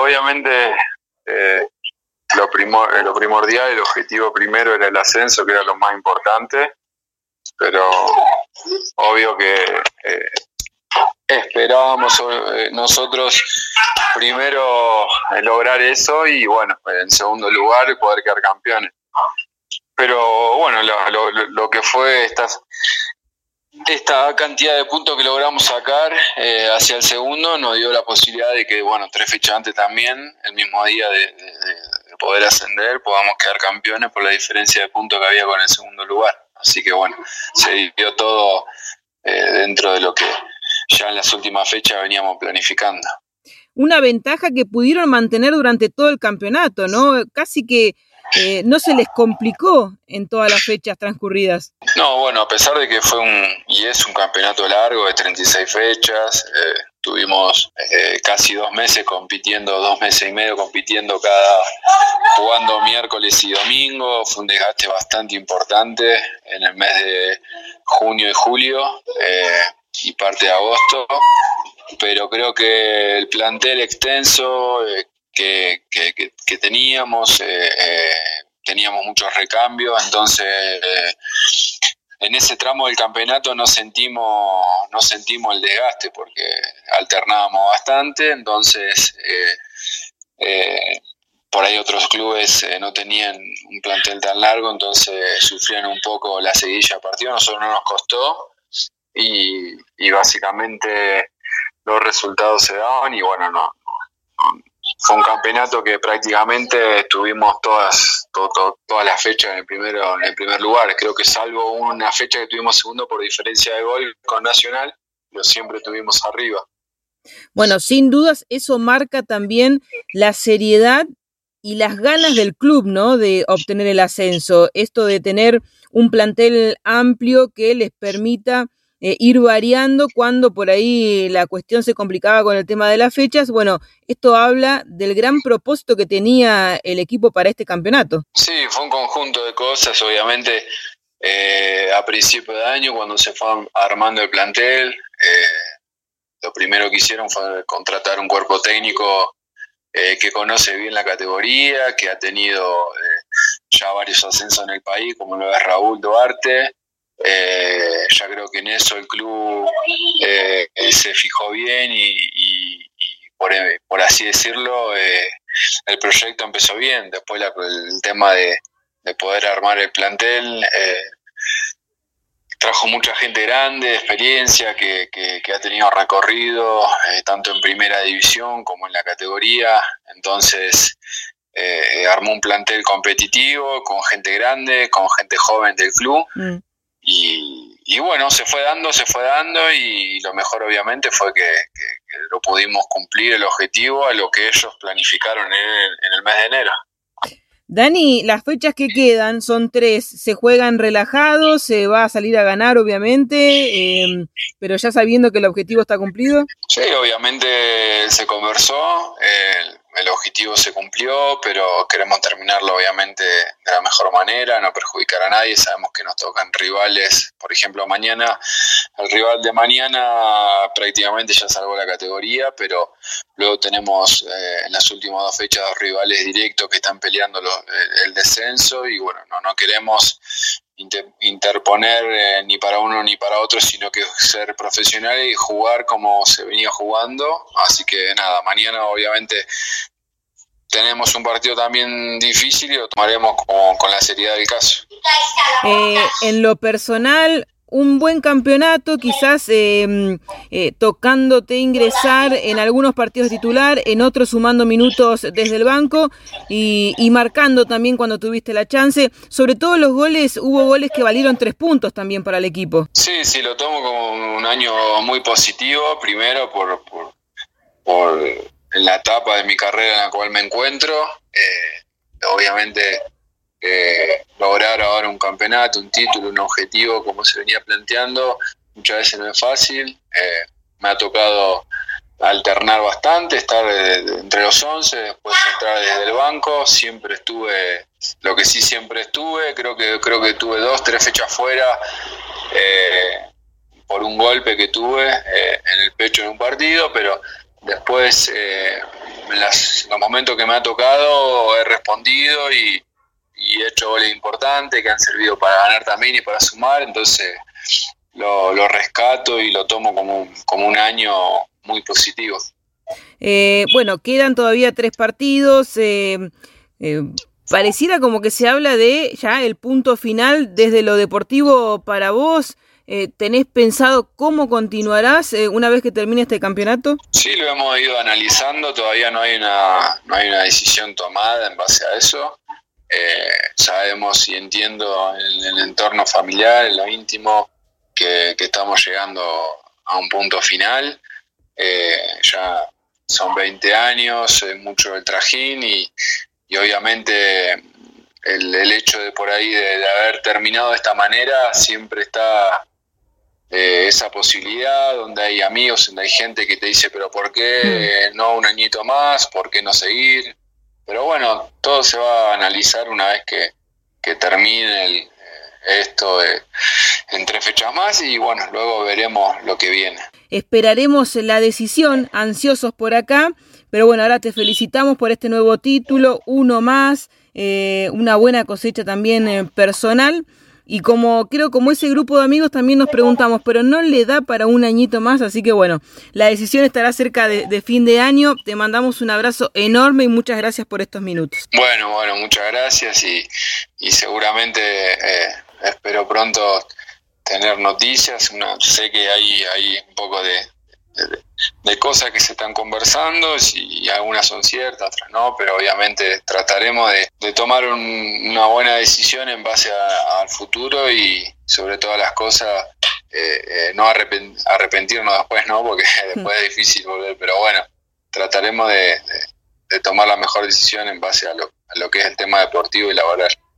obviamente lo primordial, el objetivo primero era el ascenso, que era lo más importante, pero obvio que esperábamos nosotros primero lograr eso y bueno, en segundo lugar poder quedar campeones. Pero bueno, lo que fue esta cantidad de puntos que logramos sacar hacia el segundo nos dio la posibilidad de que, bueno, 3 fechas antes también, el mismo día de poder ascender, podamos quedar campeones por la diferencia de puntos que había con el segundo lugar. Así que bueno, se dio todo dentro de lo que ya en las últimas fechas veníamos planificando. Una ventaja que pudieron mantener durante todo el campeonato, ¿no? Casi que no se les complicó en todas las fechas transcurridas. No, bueno, a pesar de que es un campeonato largo de 36 fechas, tuvimos casi 2 meses compitiendo, 2 meses y medio compitiendo jugando miércoles y domingo. Fue un desgaste bastante importante en el mes de junio y julio y parte de agosto, pero creo que el plantel extenso que teníamos muchos recambios, entonces en ese tramo del campeonato no sentimos el desgaste porque alternábamos bastante, entonces por ahí otros clubes no tenían un plantel tan largo, entonces sufrían un poco la seguidilla de partidos. Nosotros no nos costó y básicamente los resultados se daban y bueno, no fue un campeonato que prácticamente estuvimos todas las fechas en el primer lugar. Creo que salvo una fecha que tuvimos segundo por diferencia de gol con Nacional, pero siempre estuvimos arriba. Bueno, sin dudas eso marca también la seriedad y las ganas del club, ¿no?, de obtener el ascenso. Esto de tener un plantel amplio que les permita ir variando cuando por ahí la cuestión se complicaba con el tema de las fechas. Bueno, esto habla del gran propósito que tenía el equipo para este campeonato. Sí, fue un conjunto de cosas, obviamente a principio de año cuando se fue armando el plantel, lo primero que hicieron fue contratar un cuerpo técnico que conoce bien la categoría, que ha tenido ya varios ascensos en el país, como lo es Raúl Duarte. Ya creo que en eso el club se fijó bien y por así decirlo, el proyecto empezó bien. Después el tema de poder armar el plantel trajo mucha gente grande, de experiencia, que ha tenido recorrido tanto en primera división como en la categoría. Entonces armó un plantel competitivo, con gente grande, con gente joven del club. Y bueno, se fue dando y lo mejor obviamente fue que lo pudimos cumplir el objetivo a lo que ellos planificaron en el mes de enero. Dani, las fechas que quedan son 3, se juegan relajados, se va a salir a ganar obviamente, pero ya sabiendo que el objetivo está cumplido. Sí, obviamente se conversó, el objetivo se cumplió, pero queremos terminarlo obviamente de la mejor manera, no perjudicar a nadie. Sabemos que nos tocan rivales, por ejemplo mañana, el rival de mañana prácticamente ya salvó la categoría, pero luego tenemos en las últimas 2 fechas 2 rivales directos que están peleando el descenso y bueno, no queremos interponer ni para uno ni para otro, sino que ser profesional y jugar como se venía jugando. Así que nada, mañana obviamente tenemos un partido también difícil y lo tomaremos con la seriedad del caso. En lo personal, un buen campeonato, quizás tocándote ingresar en algunos partidos titular, en otros sumando minutos desde el banco y marcando también cuando tuviste la chance. Sobre todo hubo goles que valieron 3 puntos también para el equipo. Sí, lo tomo como un año muy positivo, primero por en la etapa de mi carrera en la cual me encuentro. Obviamente lograr ahora un campeonato, un título, un objetivo como se venía planteando, muchas veces no es fácil. Me ha tocado alternar bastante, estar entre los 11, después entrar desde el banco. Siempre estuve, lo que sí siempre estuve, creo que tuve 2-3 fechas fuera por un golpe que tuve en el pecho en un partido, pero después los momentos que me ha tocado he respondido y he hecho goles importantes que han servido para ganar también y para sumar, entonces lo rescato y lo tomo como un año muy positivo. Bueno, quedan todavía 3 partidos, pareciera como que se habla de ya el punto final desde lo deportivo para vos. ¿Tenés pensado cómo continuarás una vez que termine este campeonato? Sí, lo hemos ido analizando, todavía no hay una decisión tomada en base a eso. Sabemos y entiendo en el entorno familiar, en lo íntimo, que estamos llegando a un punto final. Ya son 20 años, mucho el trajín y obviamente el hecho de por ahí de haber terminado de esta manera siempre está esa posibilidad donde hay amigos, donde hay gente que te dice pero ¿por qué no un añito más? ¿Por qué no seguir? Pero bueno, todo se va a analizar una vez que termine esto en 3 fechas más y bueno, luego veremos lo que viene. Esperaremos la decisión, ansiosos por acá, pero bueno, ahora te felicitamos por este nuevo título, uno más, una buena cosecha también personal. Y como ese grupo de amigos también nos preguntamos, pero no le da para un añito más, así que bueno, la decisión estará cerca de fin de año. Te mandamos un abrazo enorme y muchas gracias por estos minutos. Bueno, muchas gracias y seguramente espero pronto tener noticias. Sé que hay un poco de cosas que se están conversando y algunas son ciertas, otras no, pero obviamente trataremos de tomar una buena decisión en base al futuro y sobre todas las cosas no arrepentirnos después, ¿no? Porque después es difícil volver, pero bueno, trataremos de tomar la mejor decisión en base a lo que es el tema deportivo y laboral.